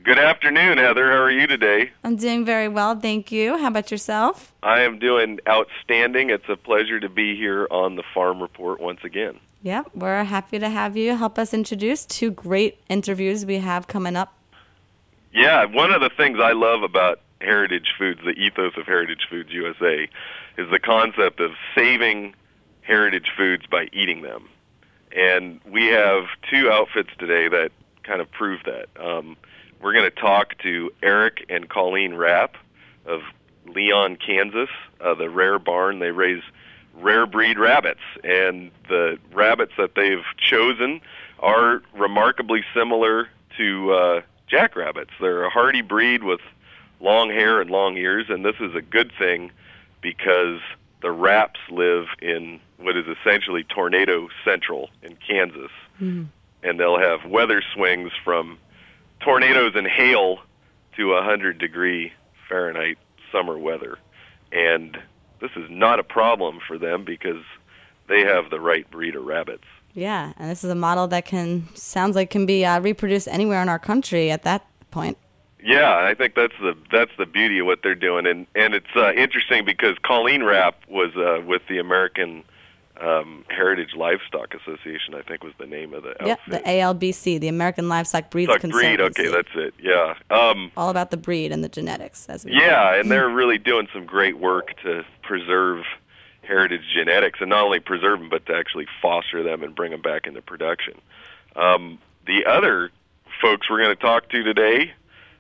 Good afternoon, Heather. How are you today? I'm doing very well, thank you. How about yourself? I am doing outstanding. It's a pleasure to be here on the Farm Report once again. Yep, we're happy to have you help us introduce two great interviews we have coming up. Yeah, one of the things I love about Heritage Foods, the ethos of Heritage Foods USA, is the concept of saving heritage foods by eating them. And we have two outfits today that kind of prove that. We're going to talk to Eric and Colleen Rapp of Leon, Kansas, the Rare Barn. They raise rare breed rabbits, and the rabbits that they've chosen are remarkably similar to jackrabbits. They're a hardy breed with long hair and long ears, and this is a good thing because the Rapps live in what is essentially tornado central in Kansas, and they'll have weather swings from tornadoes and hail to 100-degree Fahrenheit summer weather. And this is not a problem for them because they have the right breed of rabbits. Yeah, and this is a model that sounds like can be reproduced anywhere in our country at that point. Yeah, I think that's the beauty of what they're doing, and it's interesting because Colleen Rapp was with the American Heritage Livestock Association, I think was the name of the outfit. Yep, the ALBC, the American Livestock Breeds Conservancy. Breed, okay, that's it. Yeah. All about the breed and the genetics, as we Yeah, and they're really doing some great work to preserve heritage genetics, and not only preserve them, but to actually foster them and bring them back into production. The other folks we're going to talk to today,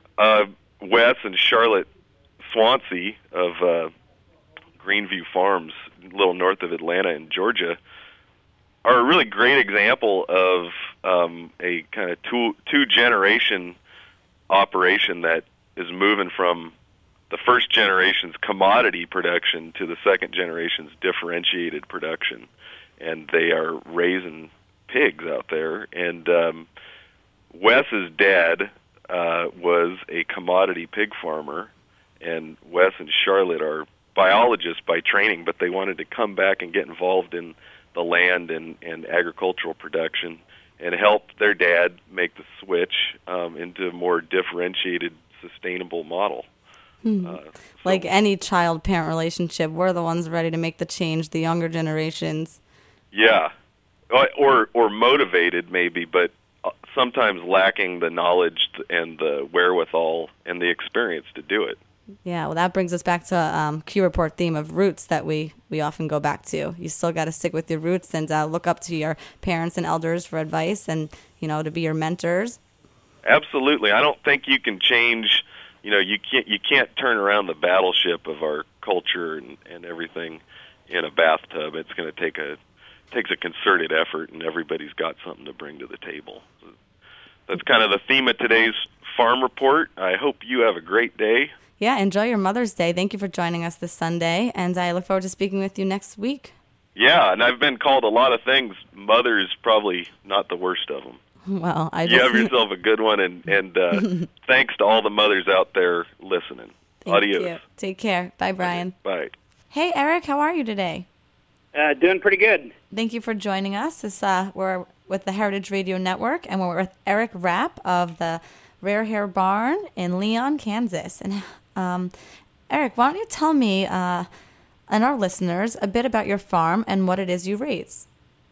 Wes and Charlotte Swansea of Greenview Farms, a little north of Atlanta in Georgia, are a really great example of a kind of two-generation operation that is moving from the first generation's commodity production to the second generation's differentiated production. And they are raising pigs out there. And Wes's dad was a commodity pig farmer, and Wes and Charlotte are biologists by training, but they wanted to come back and get involved in the land and agricultural production and help their dad make the switch into a more differentiated, sustainable model. Like any child-parent relationship, we're the ones ready to make the change, the younger generations. Yeah, or motivated maybe, but sometimes lacking the knowledge and the wherewithal and the experience to do it. Yeah, well, that brings us back to Q Report theme of roots that we often go back to. You still got to stick with your roots and look up to your parents and elders for advice and, to be your mentors. Absolutely. I don't think you can change, you can't turn around the battleship of our culture and everything in a bathtub. It's going to takes a concerted effort, and everybody's got something to bring to the table. That's kind of the theme of today's Farm Report. I hope you have a great day. Yeah, enjoy your Mother's Day. Thank you for joining us this Sunday, and I look forward to speaking with you next week. Yeah, and I've been called a lot of things. Mother is probably not the worst of them. Well, you have yourself a good one, and thanks to all the mothers out there listening. Adios. You. Take care. Bye, Brian. Bye. Hey, Eric, how are you today? Doing pretty good. Thank you for joining us. We're with the Heritage Radio Network, and we're with Eric Rapp of the Rare Barn in Leon, Kansas. And Eric, why don't you tell me and our listeners a bit about your farm and what it is you raise?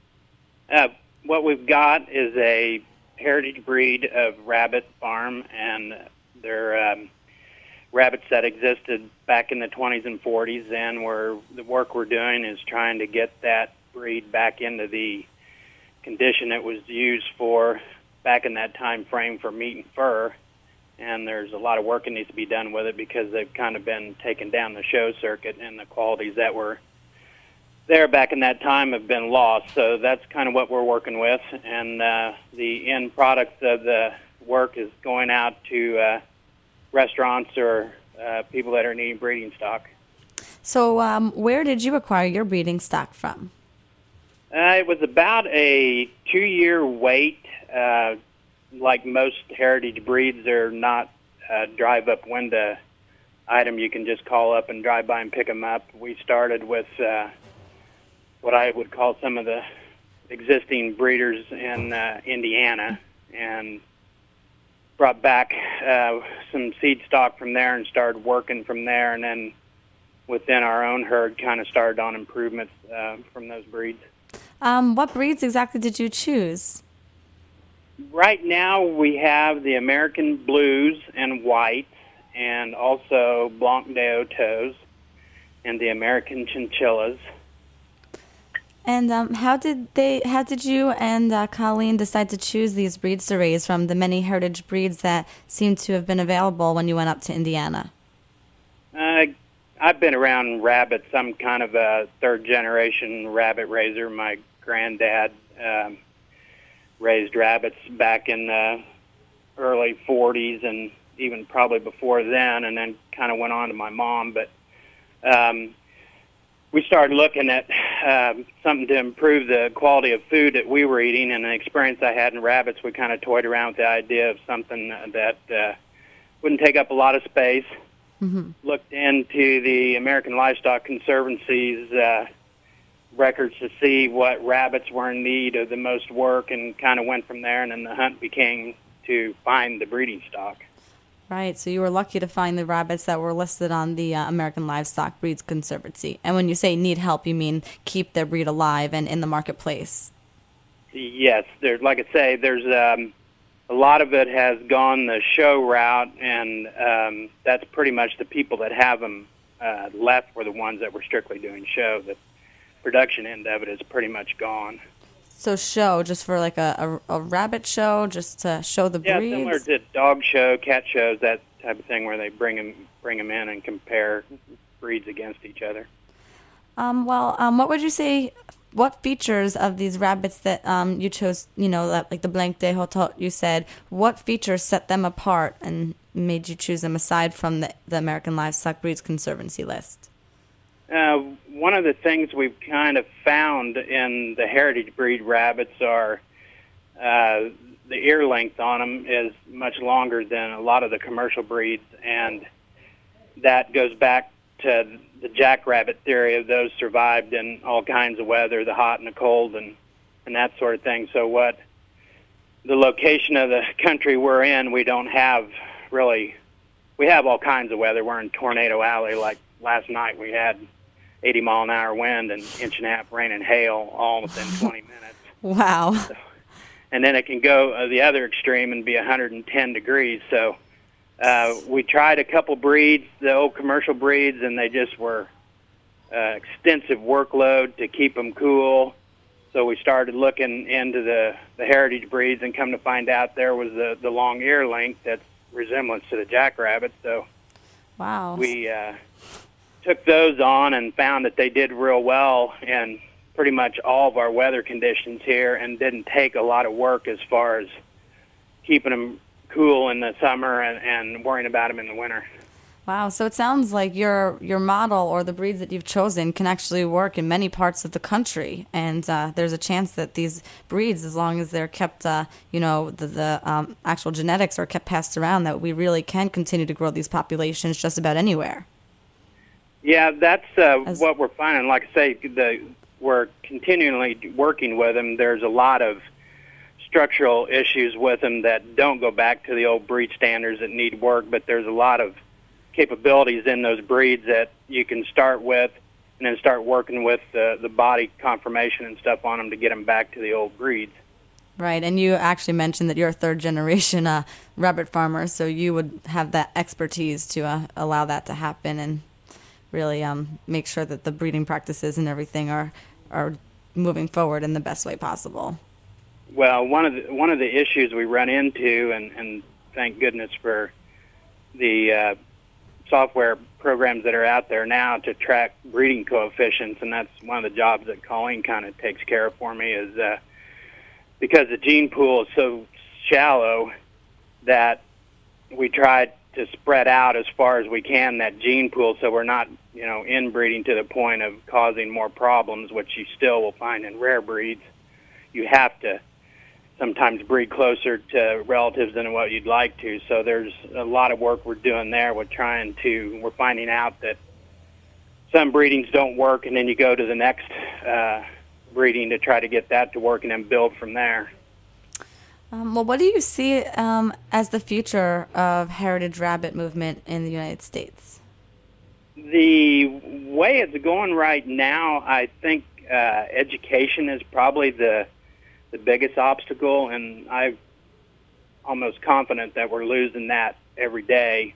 What we've got is a heritage breed of rabbit farm, and they're rabbits that existed back in the 20s and 40s, and the work we're doing is trying to get that breed back into the condition it was used for back in that time frame for meat and fur. And there's a lot of work that needs to be done with it because they've kind of been taken down the show circuit, and the qualities that were there back in that time have been lost. So that's kind of what we're working with, and the end product of the work is going out to restaurants or people that are needing breeding stock. So where did you acquire your breeding stock from? It was about a 2-year wait. Like most heritage breeds, they're not a drive-up window item you can just call up and drive by and pick them up. We started with what I would call some of the existing breeders in Indiana, and brought back some seed stock from there and started working from there, and then within our own herd kind of started on improvements from those breeds. What breeds exactly did you choose? Right now we have the American Blues and Whites, and also Blanc de Autos, and the American Chinchillas. And how did you and Colleen decide to choose these breeds to raise from the many heritage breeds that seem to have been available when you went up to Indiana? I've been around rabbits. I'm kind of a third-generation rabbit raiser. My granddad raised rabbits back in the early 40s and even probably before then, and then kind of went on to my mom. But we started looking at something to improve the quality of food that we were eating, and the experience I had in rabbits, we kind of toyed around with the idea of something that wouldn't take up a lot of space. Mm-hmm. Looked into the American Livestock Conservancy's records to see what rabbits were in need of the most work, and kind of went from there, and then the hunt became to find the breeding stock. Right, so you were lucky to find the rabbits that were listed on the American Livestock Breeds Conservancy. And when you say need help, you mean keep their breed alive and in the marketplace? Yes, like I say, there's a lot of it has gone the show route, and that's pretty much the people that have them left were the ones that were strictly doing show. The production end of it is pretty much gone. So show, just for like a rabbit show, just to show the breeds? Yeah, similar to dog show, cat shows, that type of thing, where they bring them in and compare breeds against each other. What would you say, what features of these rabbits that you chose, like the Blanc de Hotot you said, what features set them apart and made you choose them aside from the American Livestock Breeds Conservancy list? One of the things we've kind of found in the heritage breed rabbits are the ear length on them is much longer than a lot of the commercial breeds, and that goes back to the jackrabbit theory of those survived in all kinds of weather, the hot and the cold and that sort of thing. So what the location of the country we're in, we don't have really, we have all kinds of weather. We're in Tornado Alley. Like last night we had 80-mile-an-hour wind and inch and a half rain and hail all within 20 minutes. Wow. So, and then it can go the other extreme and be 110 degrees. So we tried a couple breeds, the old commercial breeds, and they just were extensive workload to keep them cool. So we started looking into the heritage breeds, and come to find out there was the long ear length that's resemblance to the jackrabbit. So wow. We took those on and found that they did real well in pretty much all of our weather conditions here, and didn't take a lot of work as far as keeping them cool in the summer and worrying about them in the winter. Wow, so it sounds like your model or the breeds that you've chosen can actually work in many parts of the country, and there's a chance that these breeds, as long as they're kept, the actual genetics are kept passed around, that we really can continue to grow these populations just about anywhere. Yeah, that's what we're finding. Like I say, we're continually working with them. There's a lot of structural issues with them that don't go back to the old breed standards that need work, but there's a lot of capabilities in those breeds that you can start with and then start working with the body conformation and stuff on them to get them back to the old breeds. Right, and you actually mentioned that you're a third-generation rabbit farmer, so you would have that expertise to allow that to happen and really make sure that the breeding practices and everything are moving forward in the best way possible. Well, one of the issues we run into, and thank goodness for the software programs that are out there now to track breeding coefficients, and that's one of the jobs that Colleen kind of takes care of for me, is because the gene pool is so shallow that we try to spread out as far as we can that gene pool, so we're not inbreeding to the point of causing more problems, which you still will find in rare breeds. You have to sometimes breed closer to relatives than what you'd like to. So there's a lot of work we're doing there. We're finding out that some breedings don't work, and then you go to the next breeding to try to get that to work and then build from there. Well, what do you see as the future of heritage rabbit movement in the United States? The way it's going right now, I think education is probably the biggest obstacle, and I'm almost confident that we're losing that every day.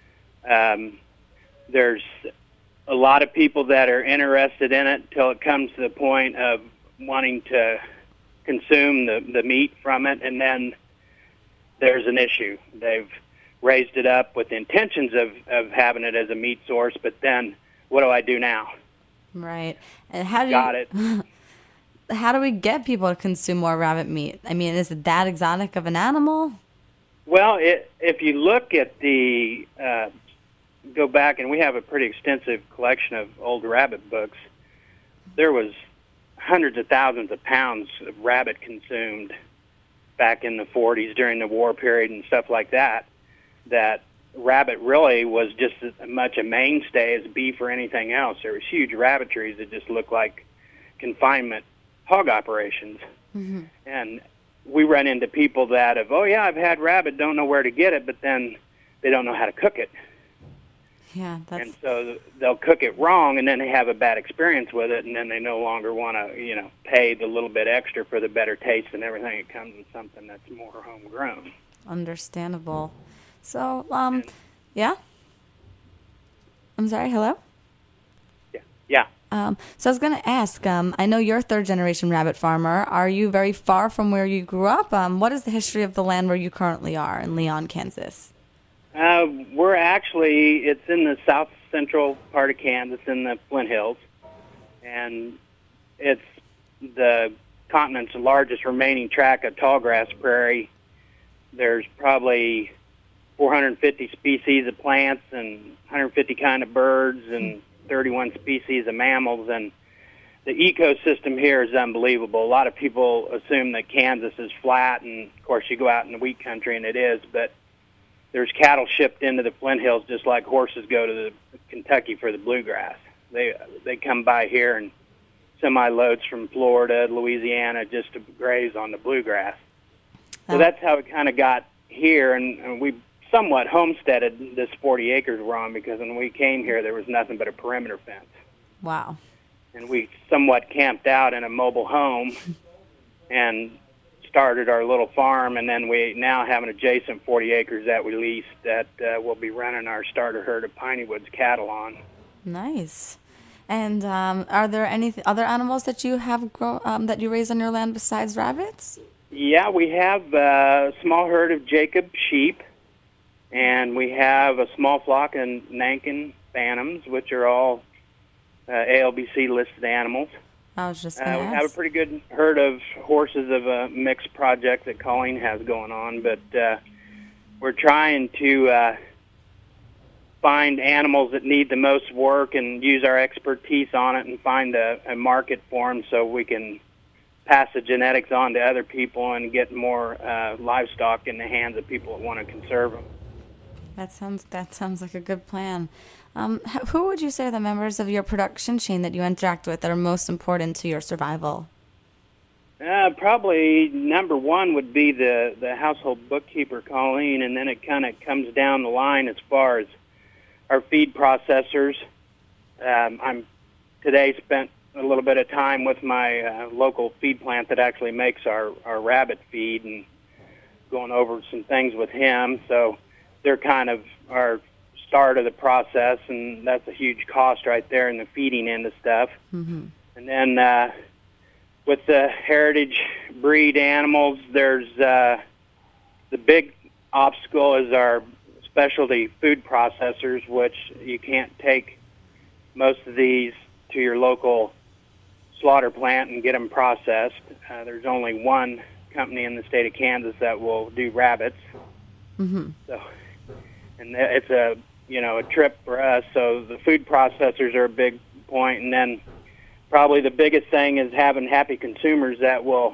There's a lot of people that are interested in it till it comes to the point of wanting to consume the meat from it, and then there's an issue. They've raised it up with the intentions of having it as a meat source, but then what do I do now? Right. And how do Got it. How do we get people to consume more rabbit meat? I mean, is it that exotic of an animal? Well, if you look at the go back, and we have a pretty extensive collection of old rabbit books, there was hundreds of thousands of pounds of rabbit consumed back in the 40s during the war period and stuff like that, that rabbit really was just as much a mainstay as beef or anything else. There was huge rabbitries that just looked like confinement hog operations. And we run into people that have, oh yeah, I've had rabbit, don't know where to get it, but then they don't know how to cook it. Yeah, And so they'll cook it wrong, and then they have a bad experience with it, and then they no longer want to, pay the little bit extra for the better taste and everything. It comes in something that's more homegrown. Understandable. So, yeah? I'm sorry, hello? Yeah. So I was going to ask, I know you're a third-generation rabbit farmer. Are you very far from where you grew up? What is the history of the land where you currently are in Leon, Kansas? We're actually, it's in the south central part of Kansas in the Flint Hills, and it's the continent's largest remaining tract of tallgrass prairie. There's probably 450 species of plants and 150 kind of birds and 31 species of mammals, and the ecosystem here is unbelievable. A lot of people assume that Kansas is flat, and of course you go out in the wheat country and it is, but there's cattle shipped into the Flint Hills just like horses go to the Kentucky for the bluegrass. They come by here and semi-loads from Florida, Louisiana, just to graze on the bluegrass. So that's how it kind of got here, and we somewhat homesteaded this 40 acres we're on, because when we came here there was nothing but a perimeter fence. Wow. And we somewhat camped out in a mobile home and started our little farm, and then we now have an adjacent 40 acres that we lease that we'll be running our starter herd of Piney Woods cattle on. Nice. And are there any other animals that you have that you raise on your land besides rabbits? Yeah, we have a small herd of Jacob sheep, and we have a small flock of Nankin Bantams, which are all ALBC listed animals. I was just going to ask. We have a pretty good herd of horses of a mixed project that Colleen has going on, but we're trying to find animals that need the most work and use our expertise on it and find a market for them so we can pass the genetics on to other people and get more livestock in the hands of people that want to conserve them. That sounds like a good plan. Who would you say are the members of your production chain that you interact with that are most important to your survival? Probably number one would be the household bookkeeper, Colleen, and then it kind of comes down the line as far as our feed processors. I'm today spent a little bit of time with my local feed plant that actually makes our rabbit feed and going over some things with him. So they're kind of our start of the process, and that's a huge cost right there in the feeding end of stuff. Mm-hmm. And then with the heritage breed animals, there's the big obstacle is our specialty food processors, which you can't take most of these to your local slaughter plant and get them processed. There's only one company in the state of Kansas that will do rabbits. Mm-hmm. So, and it's a trip for us. So the food processors are a big point, and then probably the biggest thing is having happy consumers that will,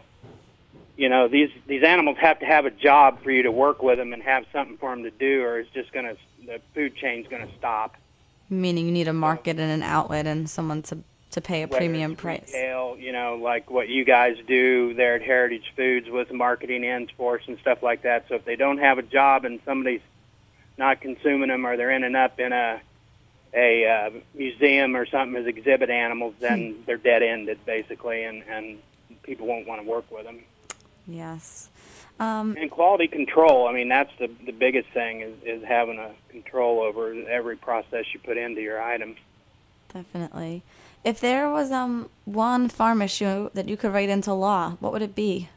these animals have to have a job for you to work with them and have something for them to do, or it's just the food chain's going to stop. Meaning you need a market and an outlet and someone to to pay a whether premium it's price. retail, like what you guys do there at Heritage Foods with marketing ends for us and stuff like that. So if they don't have a job and somebody's not consuming them, or they're ending up in a museum or something as exhibit animals, then they're dead-ended, basically, and people won't want to work with them. Yes. And quality control, that's the biggest thing, is having a control over every process you put into your items. Definitely. If there was one farm issue that you could write into law, what would it be?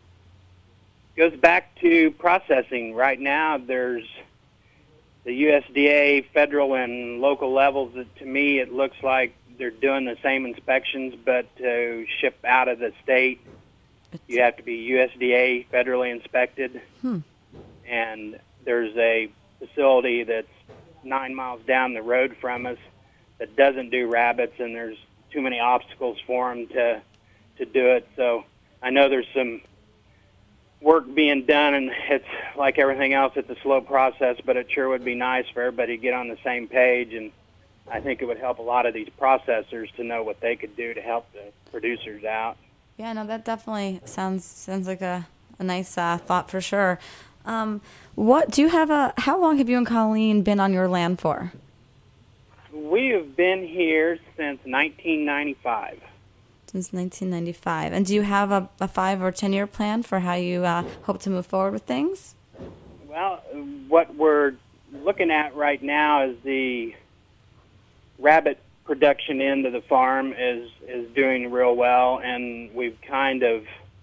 Goes back to processing. Right now, there's the USDA federal and local levels. To me, it looks like they're doing the same inspections, but to ship out of the state, you have to be USDA federally inspected. And there's a facility that's 9 miles down the road from us that doesn't do rabbits, and there's too many obstacles for them to do it. So I know there's some work being done, and it's like everything else, it's a slow process, but it sure would be nice for everybody to get on the same page, and I think it would help a lot of these processors to know what they could do to help the producers out. Yeah, no, that definitely sounds like a nice thought for sure. What do you have how long have you and Colleen been on your land for? We have been here since 1995. Since 1995. And do you have a 5 or 10 year plan for how you hope to move forward with things? Well, what we're looking at right now is the rabbit production end of the farm is doing real well, and we've kind of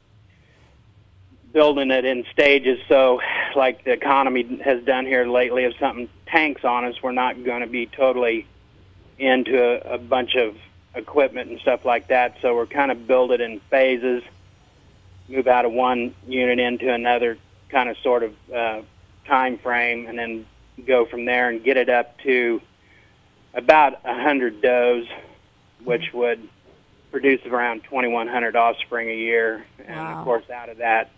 building it in stages. So like the economy has done here lately, if something tanks on us, we're not going to be totally into a bunch of equipment and stuff like that. So we're kind of build it in phases, move out of one unit into another kind of sort of time frame, and then go from there and get it up to about 100 does, which would produce around 2,100 offspring a year. And Wow. of course, out of that,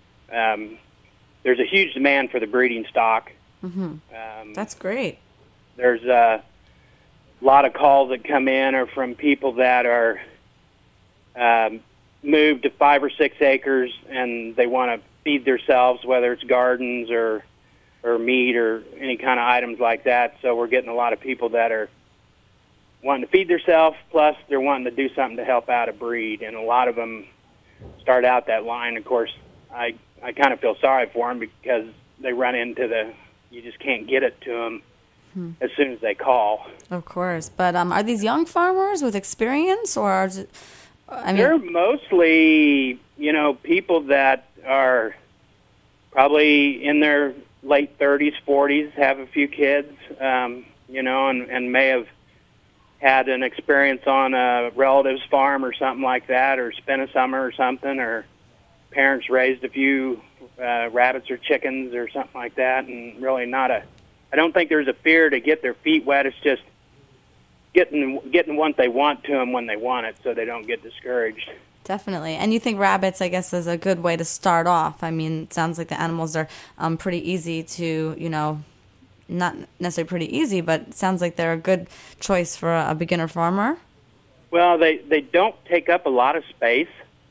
there's a huge demand for the breeding stock. That's great. There's a lot of calls that come in are from people that are moved to 5 or 6 acres, and they want to feed themselves, whether it's gardens or meat or any kind of items like that. So we're getting a lot of people that are wanting to feed themselves, plus they're wanting to do something to help out a breed. And a lot of them start out that line. Of course, I kind of feel sorry for them because they run into you just can't get it to them as soon as they call. Of course. But are these young farmers with experience, or is it, they're mostly, people that are probably in their late 30s, 40s, have a few kids, and may have had an experience on a relative's farm or something like that, or spent a summer or something, or parents raised a few rabbits or chickens or something like that, and really I don't think there's a fear to get their feet wet. It's just getting what they want to them when they want it, so they don't get discouraged. Definitely. And you think rabbits, I guess, is a good way to start off. I mean, it sounds like the animals are pretty easy to, not necessarily pretty easy, but it sounds like they're a good choice for a beginner farmer. Well, they don't take up a lot of space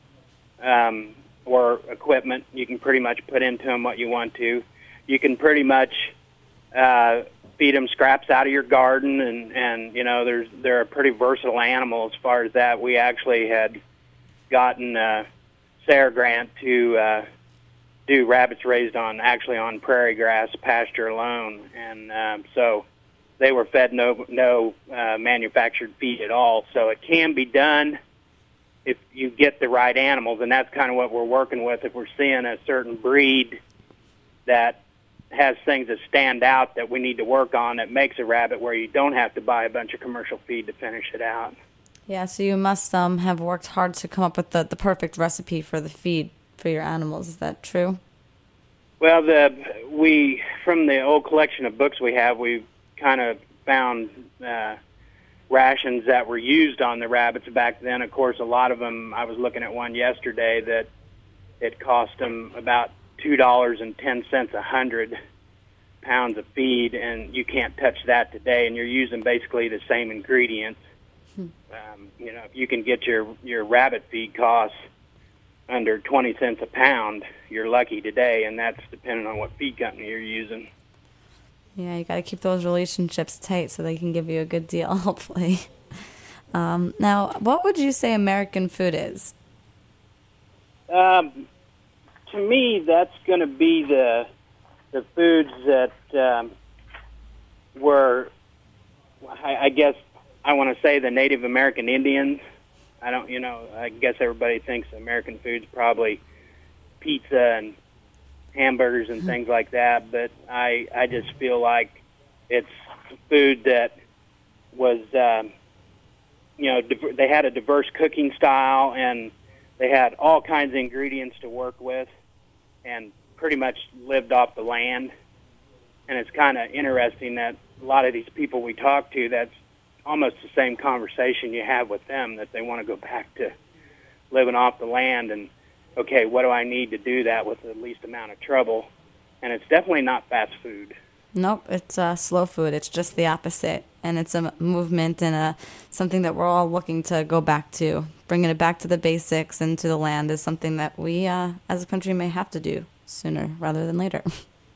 or equipment. You can pretty much put into them what you want to. You can pretty much feed them scraps out of your garden, and they're a pretty versatile animal as far as that. We actually had gotten a SARE grant to do rabbits raised on prairie grass pasture alone, and so they were fed no manufactured feed at all. So it can be done if you get the right animals, and that's kind of what we're working with. If we're seeing a certain breed that has things that stand out that we need to work on, that makes a rabbit where you don't have to buy a bunch of commercial feed to finish it out. Yeah, so you must have worked hard to come up with the perfect recipe for the feed for your animals. Is that true? Well, from the old collection of books we have, we kind of found rations that were used on the rabbits back then. Of course, a lot of them, I was looking at one yesterday that it cost them about $2.10 100 pounds of feed, and you can't touch that today, and you're using basically the same ingredients. If you can get your rabbit feed costs under 20 cents a pound, you're lucky today, and that's depending on what feed company you're using. Yeah, you got to keep those relationships tight so they can give you a good deal, hopefully. Now, what would you say American food is? To me, that's going to be the foods that were, I guess, I want to say the Native American Indians. I guess everybody thinks American food's probably pizza and hamburgers and things like that, but I just feel like it's food that was, they had a diverse cooking style, and they had all kinds of ingredients to work with and pretty much lived off the land. And it's kind of interesting that a lot of these people we talk to, that's almost the same conversation you have with them, that they want to go back to living off the land and, okay, what do I need to do that with the least amount of trouble? And it's definitely not fast food. Nope, it's slow food. It's just the opposite. And it's a movement and something that we're all looking to go back to. Bringing it back to the basics and to the land is something that we, as a country, may have to do sooner rather than later.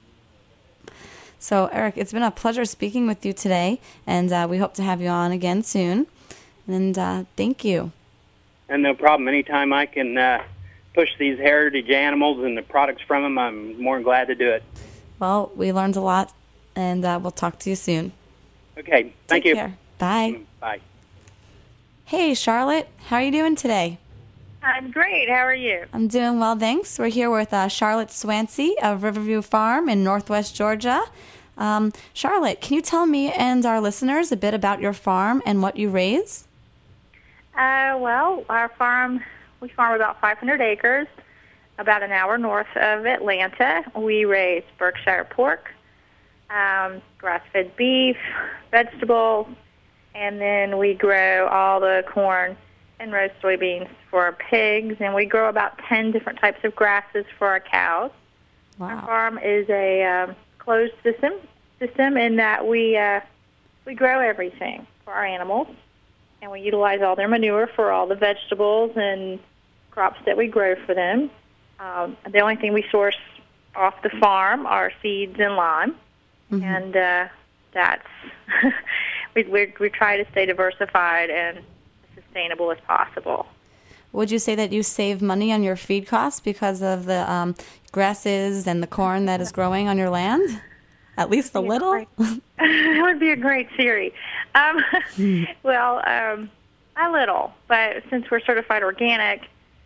So, Eric, it's been a pleasure speaking with you today, and we hope to have you on again soon. And thank you. And no problem. Anytime I can push these heritage animals and the products from them, I'm more than glad to do it. Well, we learned a lot, and we'll talk to you soon. Okay. Thank you. Take care. Bye. Bye. Hey, Charlotte. How are you doing today? I'm great. How are you? I'm doing well, thanks. We're here with Charlotte Swansea of Riverview Farm in Northwest Georgia. Charlotte, can you tell me and our listeners a bit about your farm and what you raise? Well, our farm, we farm about 500 acres, about an hour north of Atlanta. We raise Berkshire pork, grass-fed beef, vegetables, and then we grow all the corn and roast soybeans for our pigs, and we grow about 10 different types of grasses for our cows. Wow. Our farm is a closed system in that we grow everything for our animals, and we utilize all their manure for all the vegetables and crops that we grow for them. The only thing we source off the farm are seeds and lime, and that's we try to stay diversified and sustainable as possible. Would you say that you save money on your feed costs because of the grasses and the corn that is growing on your land? At least a little? That would be a great theory. Well, a little, but since we're certified organic,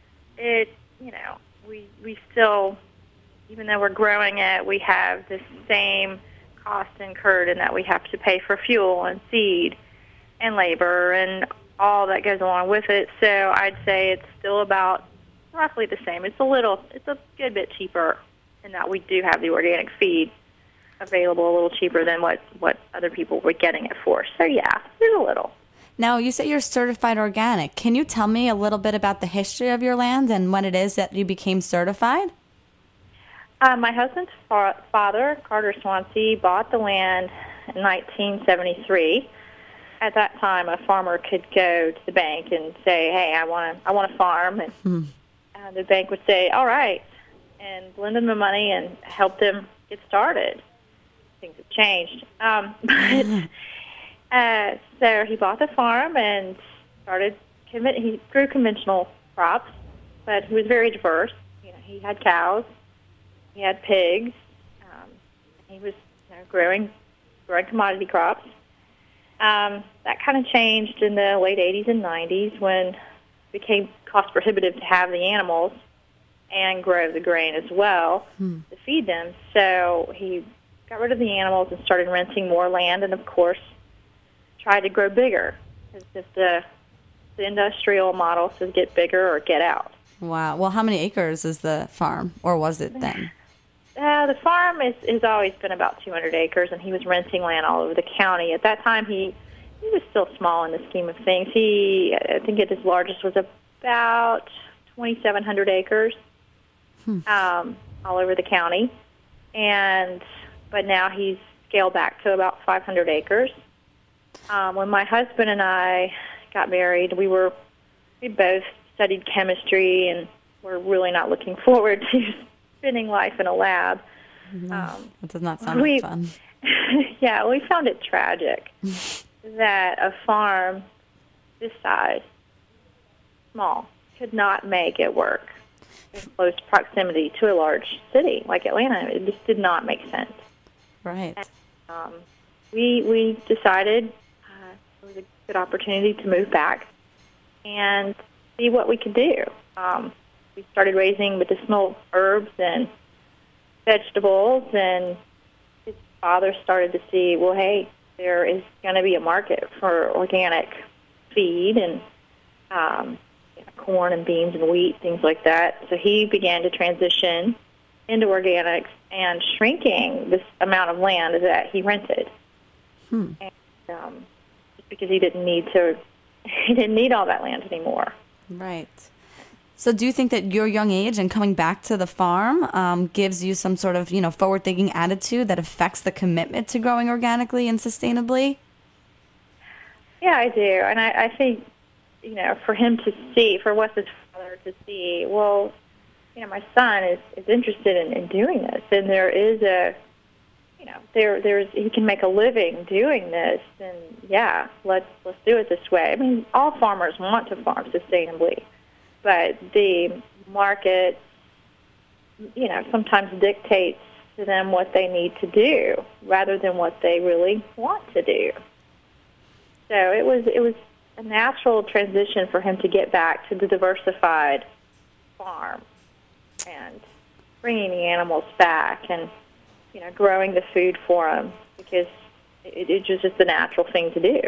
we still, even though we're growing it, we have the same cost incurred in that we have to pay for fuel and seed and labor and all that goes along with it. So I'd say it's still about roughly the same. It's a good bit cheaper in that we do have the organic feed available a little cheaper than what other people were getting it for. So yeah, there's a little. Now, you say you're certified organic. Can you tell me a little bit about the history of your land and when it is that you became certified? My husband's father, Carter Swansea, bought the land in 1973. At that time, a farmer could go to the bank and say, "Hey, I want a farm," and the bank would say, "All right," and lend him the money and help them get started. Things have changed, so he bought the farm and started. He grew conventional crops, but he was very diverse. He had cows, he had pigs. He was growing commodity crops. That kind of changed in the late 80s and 90s when it became cost prohibitive to have the animals and grow the grain as well to feed them. So he got rid of the animals and started renting more land and, of course, tried to grow bigger. It's just the industrial model says get bigger or get out. Wow. Well, how many acres is the farm, or was it then? The farm has always been about 200 acres, and he was renting land all over the county. At that time, he was still small in the scheme of things. I think his largest was about 2,700 acres all over the county. But now he's scaled back to about 500 acres. When my husband and I got married, we both studied chemistry and were really not looking forward to spending life in a lab. That does not sound like fun. Yeah, we found it tragic that a farm this size, small, could not make it work in close proximity to a large city like Atlanta. It just did not make sense. Right. And, we decided it was a good opportunity to move back and see what we could do. We started raising medicinal herbs and vegetables, and his father started to see, well, hey, there is going to be a market for organic feed and corn and beans and wheat, things like that. So he began to transition into organics and shrinking this amount of land that he rented. And, just because he didn't need all that land anymore. Right. So do you think that your young age and coming back to the farm gives you some sort of, forward-thinking attitude that affects the commitment to growing organically and sustainably? Yeah, I do. And I think, for him to see, for Wes's father to see, well, my son is interested in doing this, and there is he can make a living doing this, and yeah, let's do it this way. I mean, all farmers want to farm sustainably, but the market, sometimes dictates to them what they need to do rather than what they really want to do. So it was a natural transition for him to get back to the diversified farm and bringing the animals back and, growing the food for them because it was just the natural thing to do.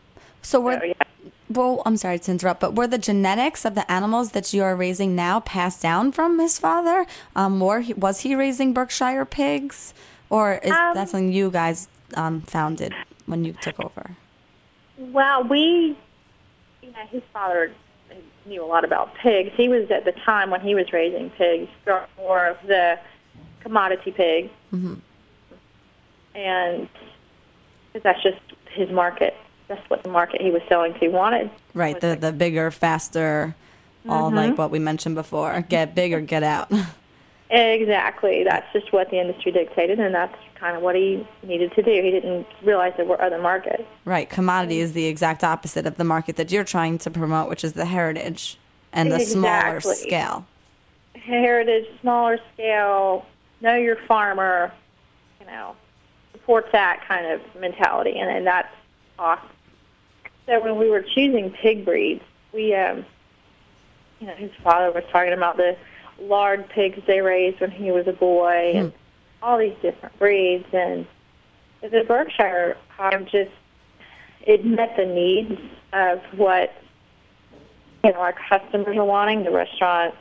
Well, I'm sorry to interrupt, but were the genetics of the animals that you are raising now passed down from his father? Was he raising Berkshire pigs? Or is that something you guys founded when you took over? Well, his father knew a lot about pigs. He was, at the time when he was raising pigs, more of the commodity pig. Mm-hmm. And that's just his market. That's what the market he was selling to wanted. Right, the bigger, faster, all like what we mentioned before. Get big or get out. Exactly. That's just what the industry dictated, and that's kind of what he needed to do. He didn't realize there were other markets. Right. Commodity is the exact opposite of the market that you're trying to promote, which is the heritage and the smaller scale. Heritage, smaller scale, know your farmer, support that kind of mentality, and that's awesome. So when we were choosing pig breeds, we, his father was talking about the lard pigs they raised when he was a boy and all these different breeds. And the Berkshire hog it met the needs of what, our customers are wanting. The restaurant,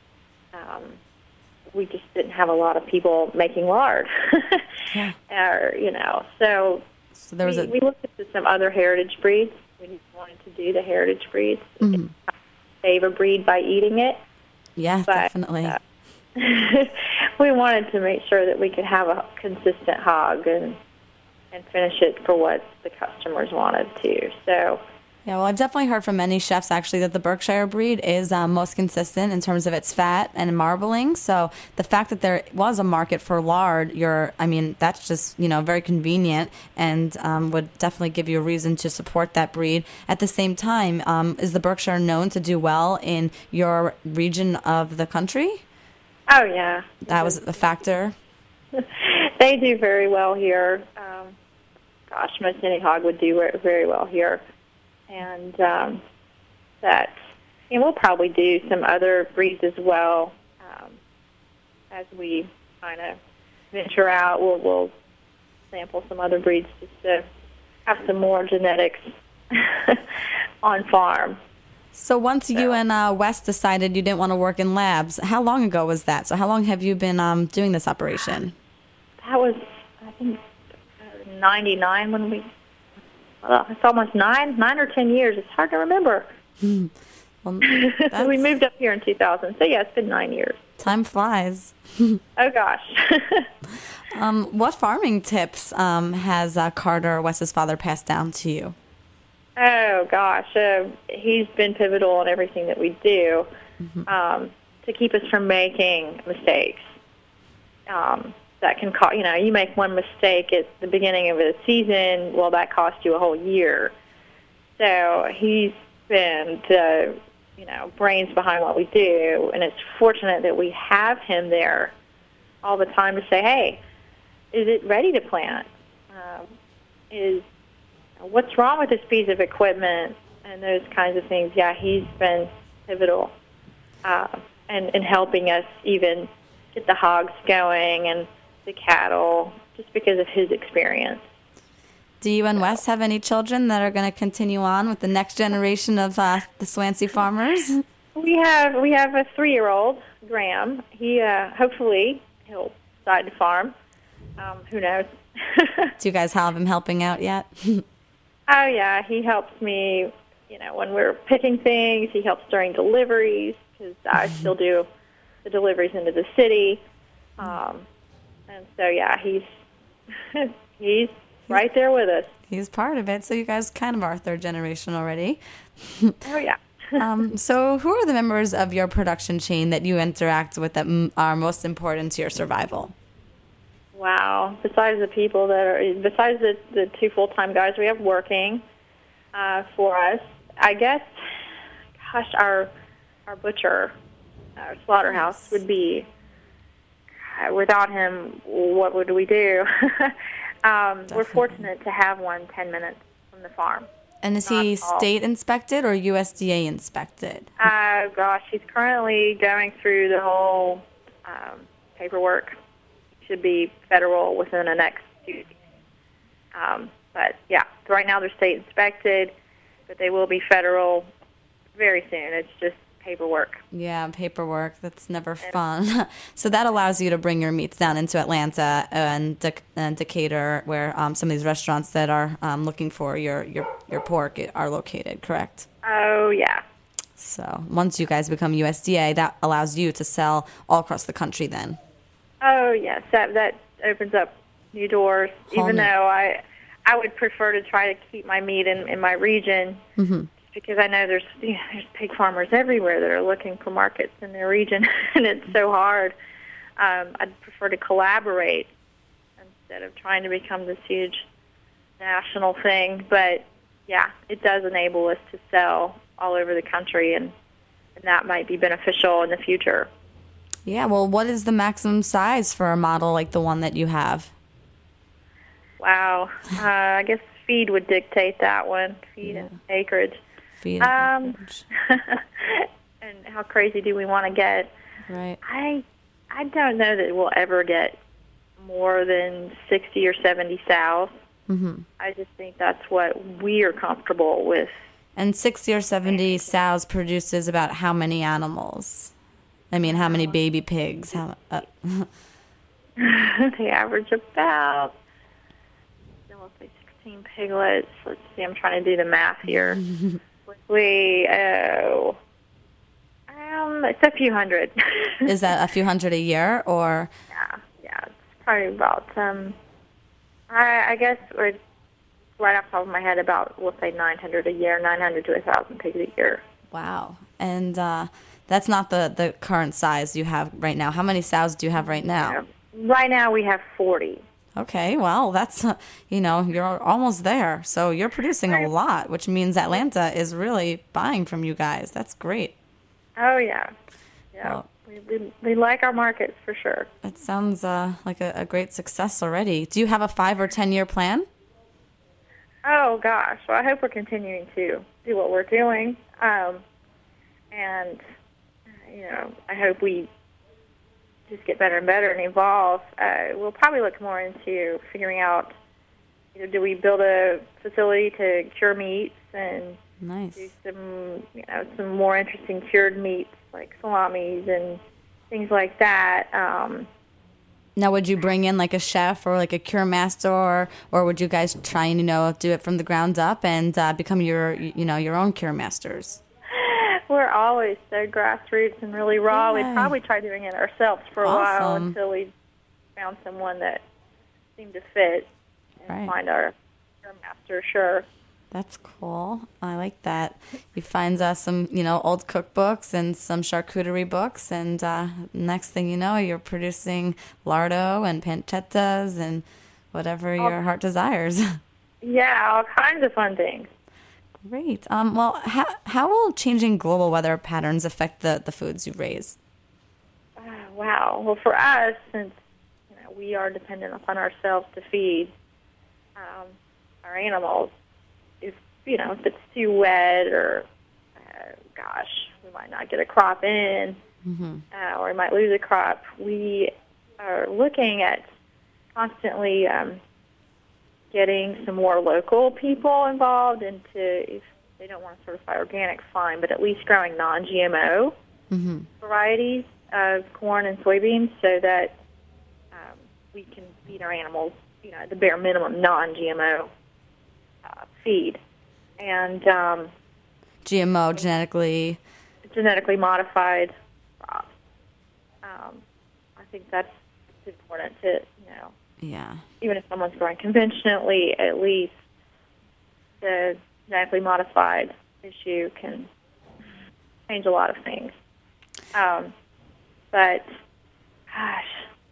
we just didn't have a lot of people making lard. So there was we looked at some other heritage breeds. We wanted to do the heritage breeds. Mm-hmm. Save a breed by eating it. Yeah, definitely. We wanted to make sure that we could have a consistent hog and finish it for what the customers wanted to. So. Yeah, well, I've definitely heard from many chefs, actually, that the Berkshire breed is most consistent in terms of its fat and marbling. So the fact that there was a market for lard, that's just, very convenient and would definitely give you a reason to support that breed. At the same time, is the Berkshire known to do well in your region of the country? Oh, yeah. That was a factor? They do very well here. Most any hog would do very well here. And we'll probably do some other breeds as well as we kind of venture out. We'll sample some other breeds just to have some more genetics on farm. So once you and Wes decided you didn't want to work in labs, how long ago was that? So how long have you been doing this operation? That was, I think, 99 when we... it's almost 9 or 10 years. It's hard to remember. Well, we moved up here in 2000. So, yeah, it's been 9 years. Time flies. Oh, gosh. What farming tips has Carter, Wes's father, passed down to you? Oh gosh, he's been pivotal in everything that we do to keep us from making mistakes. That can cost. You make one mistake at the beginning of a season. Well, that costs you a whole year. So he's been the brains behind what we do, and it's fortunate that we have him there all the time to say, "Hey, is it ready to plant? What's wrong with this piece of equipment?" And those kinds of things. Yeah, he's been pivotal in helping us even get the hogs going and the cattle, just because of his experience. Do you and Wes have any children that are going to continue on with the next generation of the Swansea farmers? We have a 3-year-old, Graham. He hopefully he'll decide to farm. Who knows? Do you guys have him helping out yet? Oh yeah, he helps me. When we're picking things, he helps during deliveries because I still do the deliveries into the city. And so yeah, he's right there with us. He's part of it. So you guys kind of are third generation already. Oh yeah. So who are the members of your production chain that you interact with that are most important to your survival? Wow. Besides the people besides the 2 full-time guys we have working for us, I guess, gosh, our butcher, our slaughterhouse would be, without him, what would we do? We're fortunate to have one 10 minutes from the farm. And is he state inspected or USDA inspected? Gosh, he's currently going through the whole paperwork. He should be federal within the next 2 weeks. But yeah, right now they're state inspected, but they will be federal very soon. It's just paperwork. Yeah, paperwork. That's never fun. So that allows you to bring your meats down into Atlanta and Decatur, where some of these restaurants that are looking for your pork are located, correct? Oh, yeah. So once you guys become USDA, that allows you to sell all across the country then. Oh, yes. That opens up new doors, even though I would prefer to try to keep my meat in my region. Mm-hmm. Because I know there's pig farmers everywhere that are looking for markets in their region, and it's so hard. I'd prefer to collaborate instead of trying to become this huge national thing. But, yeah, it does enable us to sell all over the country, and that might be beneficial in the future. Yeah, well, what is the maximum size for a model like the one that you have? Wow. I guess feed would dictate that one, and acreage. And how crazy do we want to get? Right. I don't know that we'll ever get more than 60 or 70 sows. Mm-hmm. I just think that's what we are comfortable with. And 60 or 70 sows produces about how many animals? I mean, how many baby pigs? They average about, let's say 16 piglets. Let's see, I'm trying to do the math here. It's a few hundred. Is that a few hundred a year, or? Yeah, it's probably about, I guess, right off the top of my head, about, we'll say 900 a year, 900 to 1,000 pigs a year. Wow. And that's not the current size you have right now. How many sows do you have right now? Right now we have 40. Okay, well, that's, you're almost there. So you're producing a lot, which means Atlanta is really buying from you guys. That's great. Oh, yeah. Yeah, well, we like our markets for sure. It sounds like a great success already. Do you have a 5 or 10-year plan? Oh, gosh. Well, I hope we're continuing to do what we're doing. And, I hope we just get better and better and evolve. We'll probably look more into figuring out, do we build a facility to cure meats and do some more interesting cured meats like salamis and things like that. Now, would you bring in like a chef or like a cure master, or would you guys try and do it from the ground up and become your own cure masters? We're always so grassroots and really raw. We'd probably try doing it ourselves for a while until we found someone that seemed to fit and find our master, sure. That's cool. I like that. You find some, old cookbooks and some charcuterie books, and next thing you know, you're producing lardo and pancettas and whatever your heart desires. Yeah, all kinds of fun things. Great. Well, how will changing global weather patterns affect the foods you raise? Wow. Well, for us, since we are dependent upon ourselves to feed our animals, if it's too wet or, we might not get a crop in, or we might lose a crop, we are looking at constantly getting some more local people involved into, if they don't want to certify organic, fine, but at least growing non-GMO varieties of corn and soybeans so that we can feed our animals, the bare minimum non-GMO feed. And GMO, genetically modified crops. I think that's important to, yeah. Even if someone's growing conventionally, at least the genetically modified issue can change a lot of things. But, gosh,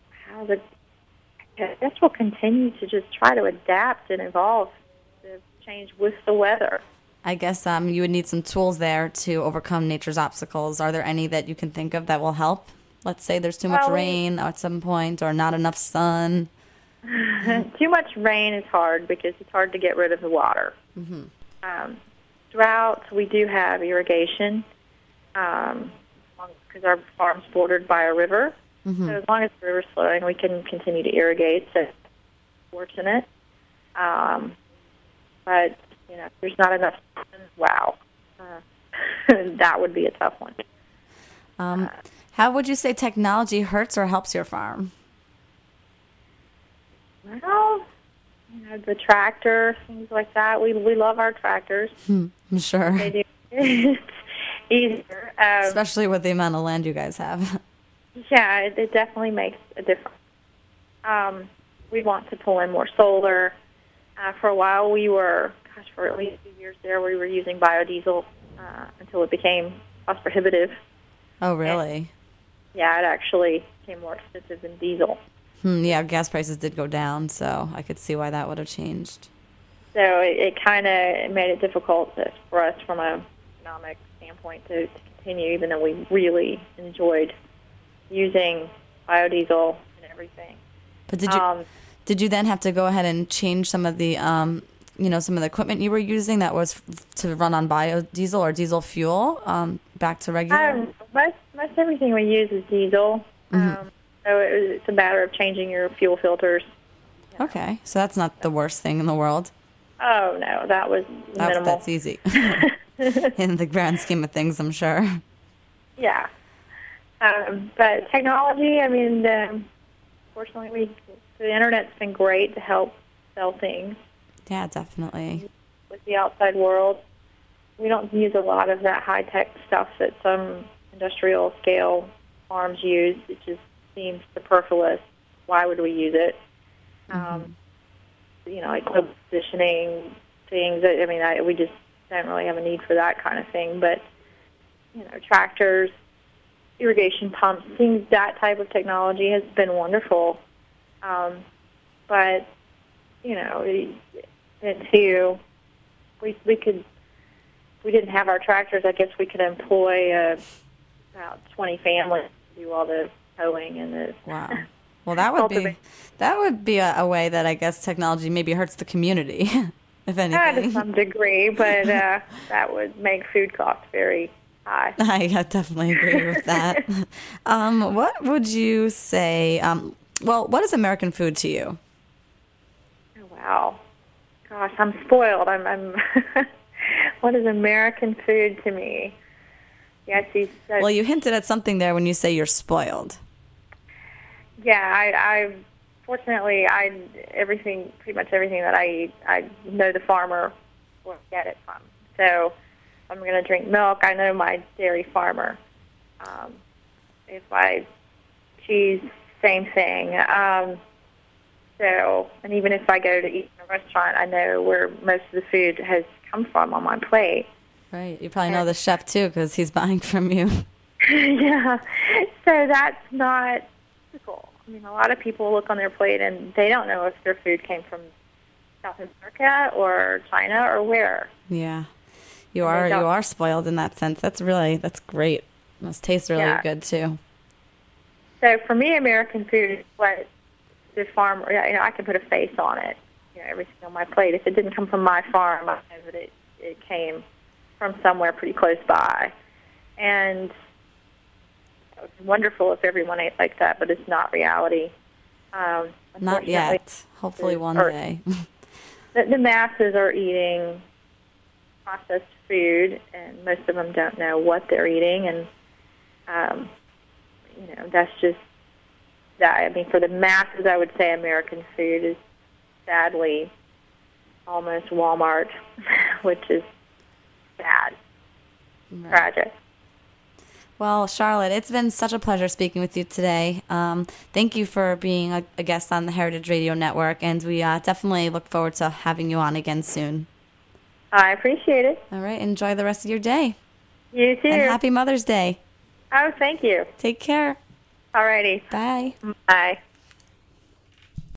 I guess we'll continue to just try to adapt and evolve to change with the weather. I guess you would need some tools there to overcome nature's obstacles. Are there any that you can think of that will help? Let's say there's too much rain at some point or not enough sun. Too much rain is hard because it's hard to get rid of the water. Droughts, we do have irrigation because our farm's bordered by a river. So as long as the river's flowing, we can continue to irrigate. So it's fortunate. But, if there's not enough sun, wow. That would be a tough one. How would you say technology hurts or helps your farm? Well, the tractor, things like that. We love our tractors. I'm sure. They do. It's easier. Especially with the amount of land you guys have. Yeah, it definitely makes a difference. We want to pull in more solar. For a while, for at least 2 years there, we were using biodiesel until it became cost prohibitive. Oh, really? And, yeah, it actually became more expensive than diesel. Yeah, gas prices did go down, so I could see why that would have changed. So it kind of made it difficult for us from an economic standpoint to continue, even though we really enjoyed using biodiesel and everything. But did you then have to go ahead and change some of the some of the equipment you were using that was to run on biodiesel or diesel fuel back to regular? Most everything we use is diesel. So it's a matter of changing your fuel filters. Okay, so that's not the worst thing in the world. Oh, no, that was minimal. That's easy. In the grand scheme of things, I'm sure. Yeah. But technology, fortunately, the Internet's been great to help sell things. Yeah, definitely. With the outside world. We don't use a lot of that high-tech stuff that some industrial-scale farms use. It just seems superfluous. Why would we use it? Like global positioning things. We just don't really have a need for that kind of thing. But, tractors, irrigation pumps, things, that type of technology has been wonderful. But, we didn't have our tractors, I guess we could employ about 20 families to do all the towing and the wow. Well, that would be a way that I guess technology maybe hurts the community, if anything. To some degree, but that would make food costs very high. I definitely agree with that. What would you say? What is American food to you? Oh, wow, gosh, I'm spoiled. I'm what is American food to me? Yes, well, you hinted at something there when you say you're spoiled. Yeah, fortunately, pretty much everything that I eat, I know the farmer will get it from. So if I'm going to drink milk, I know my dairy farmer. If I cheese, same thing. And even if I go to eat in a restaurant, I know where most of the food has come from on my plate. Right. You probably know the chef, too, because he's buying from you. Yeah. So that's not typical. I mean, a lot of people look on their plate and they don't know if their food came from South America or China or where. Yeah. You are spoiled in that sense. That's great. Must taste really good, too. So for me, American food is what the farm, I can put a face on it, everything on my plate. If it didn't come from my farm, I know that it came from somewhere pretty close by. And it was wonderful if everyone ate like that, but it's not reality. Not yet. Hopefully one day. The masses are eating processed food, and most of them don't know what they're eating, and that's just that. I mean, for the masses, I would say American food is sadly almost Walmart, which is sad, tragic. Well, Charlotte, it's been such a pleasure speaking with you today. Thank you for being a guest on the Heritage Radio Network, and we definitely look forward to having you on again soon. I appreciate it. All right, enjoy the rest of your day. You too. And happy Mother's Day. Oh, thank you. Take care. All righty. Bye. Bye.